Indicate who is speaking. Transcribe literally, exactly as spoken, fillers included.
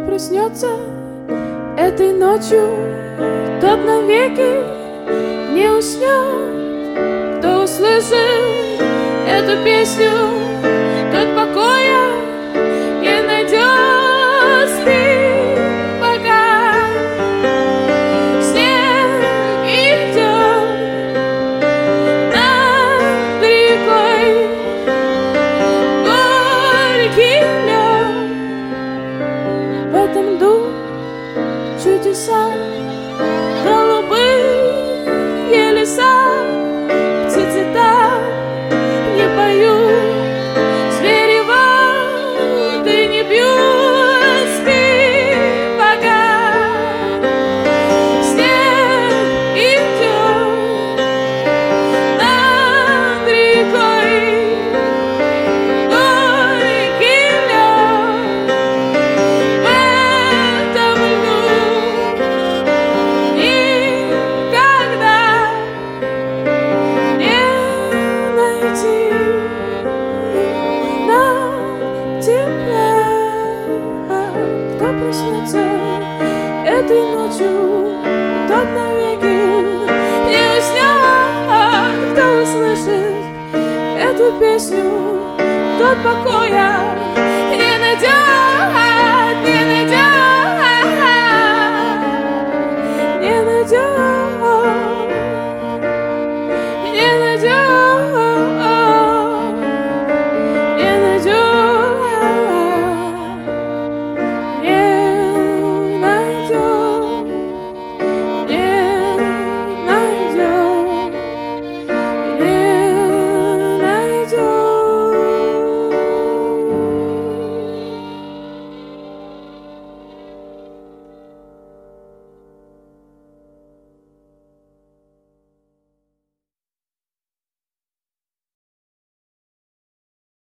Speaker 1: проснется этой ночью, тот навеки не уснет. Кто услышит эту песню, тот покоя не найдет. Спи, пока снег идет над рекой, горький лед. В этом дух чудеса, голубые леса, птицы там не поют, звери воды не бьют. Спи, пока снег идет над рекой, горький лед. В этом льду никогда не найти нам тепла. Кто проснется этой ночью, тот навеки не уснет. Кто услышит эту песню, тот покоя